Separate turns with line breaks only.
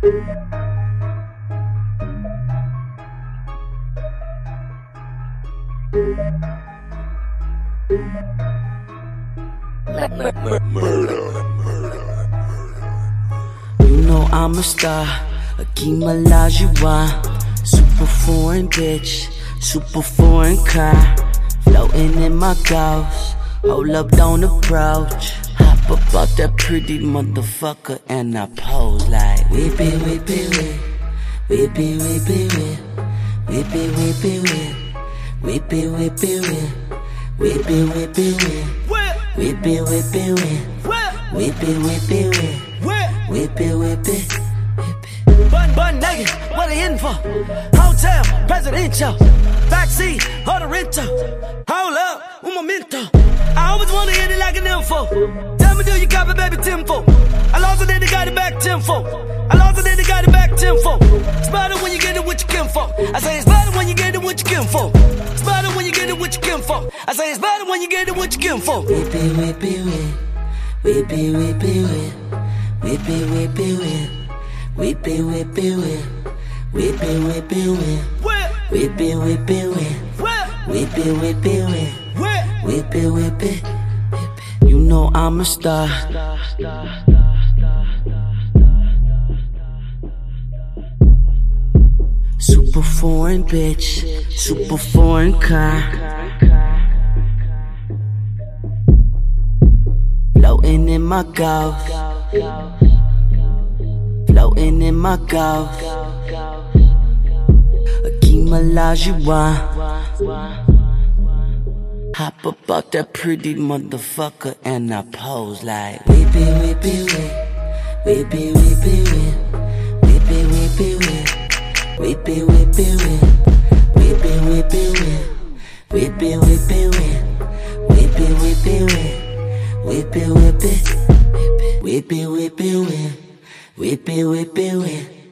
You know I'm a star, Hakeem Olajuwon. Super foreign bitch, super foreign car. Floating in my ghost, hold up, don't approach. Hop up out that pretty motherfucker and I pose like whip it, whip it, whip. Whip it, whip it, whip. Whip it, whip it, whip. Whip it, whip it, whip. Whip it, whip it, whip. Whip it, whip it, whip. Whip it, whip it, whip. Whip it, whip it.
Bun naked, what they in for? Hotel, presidential. Backseat, or the rental. Hold up, un momento. I always wanna hit it like an info. Tell me, do you copy, baby, tenfold? I lost it, then they got it back tenfold. I lost it, then they got it back tenfold. It's better when you get it what you came for. I say it's better when you get it what you came for. It's better when you get it what you came for. I say it's better when you get it what you came for.
Whip it, whip it, whip. Whip it, whip it, whip. Whip it, whip it, whip. Whip it, whip it, whip. Whip it, whip it, whip. Whip it, whip it, whip. Whip it, whip it, whip. Whip it, whip it. You know I'm a star. Super foreign bitch, super foreign car. Floating in my ghost. Floating in my ghost. Hakeem Olajuwon. Hop up out that pretty motherfucker and I pose like whip it, whip it, whip. Whip it, whip it, whip. Whip it, whip it, whip. Whip it, whip it, whip. Whip it, whip it, whip. Whip it, whip it, whip. Whip it, whip it, whip. Whip it, whip it. Whip it, whip it, whip. Whip it, whip it, whip.